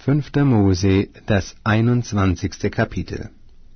5. Mose, das 21. Kapitel.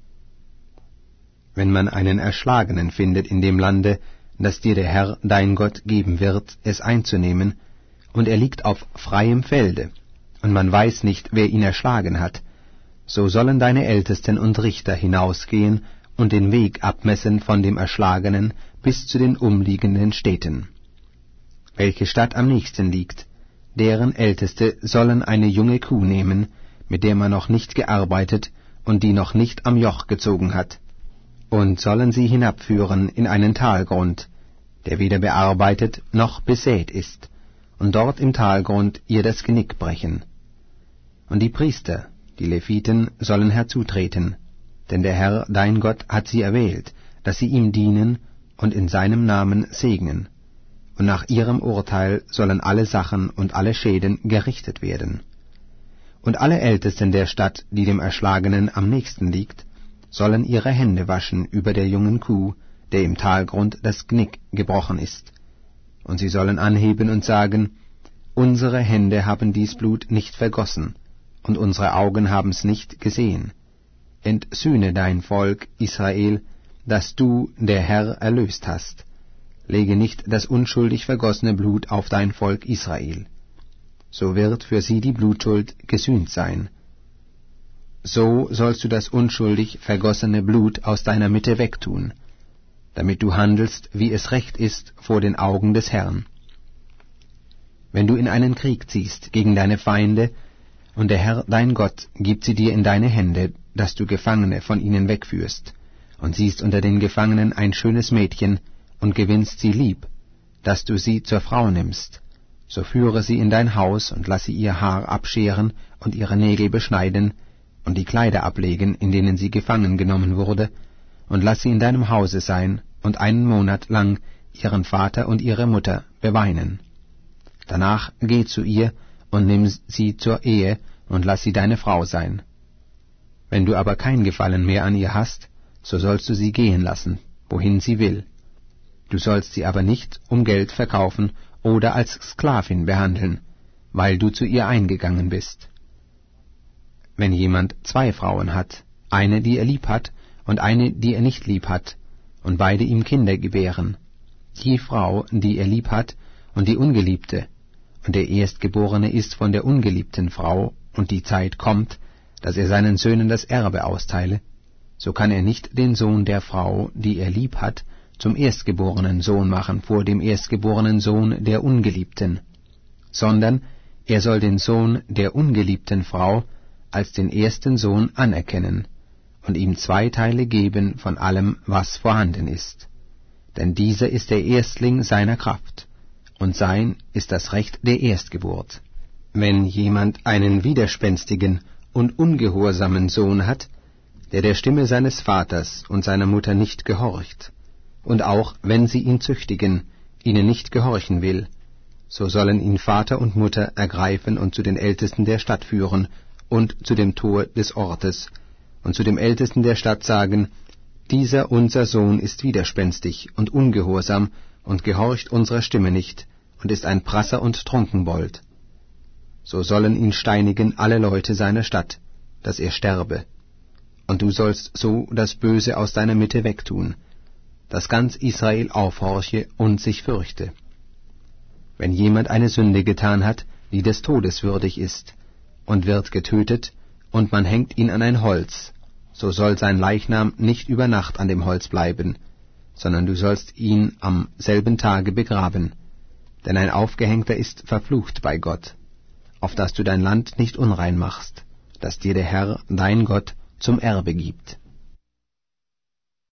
Wenn man einen Erschlagenen findet in dem Lande, das dir der Herr, dein Gott, geben wird, es einzunehmen, und er liegt auf freiem Felde, und man weiß nicht, wer ihn erschlagen hat, so sollen deine Ältesten und Richter hinausgehen und den Weg abmessen von dem Erschlagenen bis zu den umliegenden Städten. Welche Stadt am nächsten liegt, deren Älteste sollen eine junge Kuh nehmen, mit der man noch nicht gearbeitet und die noch nicht am Joch gezogen hat, und sollen sie hinabführen in einen Talgrund, der weder bearbeitet noch besät ist, und dort im Talgrund ihr das Genick brechen. Und die Priester, die Leviten, sollen herzutreten, denn der Herr, dein Gott, hat sie erwählt, dass sie ihm dienen und in seinem Namen segnen. Und nach ihrem Urteil sollen alle Sachen und alle Schäden gerichtet werden. Und alle Ältesten der Stadt, die dem Erschlagenen am nächsten liegt, sollen ihre Hände waschen über der jungen Kuh, der im Talgrund das Genick gebrochen ist. Und sie sollen anheben und sagen, unsere Hände haben dies Blut nicht vergossen, und unsere Augen haben's nicht gesehen. Entsühne dein Volk, Israel, das du, der Herr, erlöst hast. Lege nicht das unschuldig vergossene Blut auf dein Volk Israel. So wird für sie die Blutschuld gesühnt sein. So sollst du das unschuldig vergossene Blut aus deiner Mitte wegtun, damit du handelst, wie es recht ist vor den Augen des Herrn. Wenn du in einen Krieg ziehst gegen deine Feinde, und der Herr dein Gott gibt sie dir in deine Hände, dass du Gefangene von ihnen wegführst, und siehst unter den Gefangenen ein schönes Mädchen, und gewinnst sie lieb, dass du sie zur Frau nimmst, so führe sie in dein Haus und lass sie ihr Haar abscheren und ihre Nägel beschneiden und die Kleider ablegen, in denen sie gefangen genommen wurde, und lass sie in deinem Hause sein und 1 Monat lang ihren Vater und ihre Mutter beweinen. Danach geh zu ihr und nimm sie zur Ehe und lass sie deine Frau sein. Wenn du aber kein Gefallen mehr an ihr hast, so sollst du sie gehen lassen, wohin sie will. Du sollst sie aber nicht um Geld verkaufen oder als Sklavin behandeln, weil du zu ihr eingegangen bist. Wenn jemand 2 Frauen hat, eine, die er lieb hat, und eine, die er nicht lieb hat, und beide ihm Kinder gebären, die Frau, die er lieb hat, und die Ungeliebte, und der Erstgeborene ist von der ungeliebten Frau, und die Zeit kommt, dass er seinen Söhnen das Erbe austeile, so kann er nicht den Sohn der Frau, die er lieb hat, zum erstgeborenen Sohn machen vor dem erstgeborenen Sohn der Ungeliebten, sondern er soll den Sohn der ungeliebten Frau als den ersten Sohn anerkennen und ihm 2 Teile geben von allem, was vorhanden ist. Denn dieser ist der Erstling seiner Kraft, und sein ist das Recht der Erstgeburt. Wenn jemand einen widerspenstigen und ungehorsamen Sohn hat, der Stimme seines Vaters und seiner Mutter nicht gehorcht, und auch, wenn sie ihn züchtigen, ihnen nicht gehorchen will, so sollen ihn Vater und Mutter ergreifen und zu den Ältesten der Stadt führen und zu dem Tor des Ortes, und zu dem Ältesten der Stadt sagen, dieser unser Sohn ist widerspenstig und ungehorsam und gehorcht unserer Stimme nicht und ist ein Prasser und Trunkenbold. So sollen ihn steinigen alle Leute seiner Stadt, dass er sterbe. Und du sollst so das Böse aus deiner Mitte wegtun, dass ganz Israel aufhorche und sich fürchte. Wenn jemand eine Sünde getan hat, die des Todes würdig ist, und wird getötet, und man hängt ihn an ein Holz, so soll sein Leichnam nicht über Nacht an dem Holz bleiben, sondern du sollst ihn am selben Tage begraben, denn ein Aufgehängter ist verflucht bei Gott, auf dass du dein Land nicht unrein machst, das dir der Herr, dein Gott, zum Erbe gibt.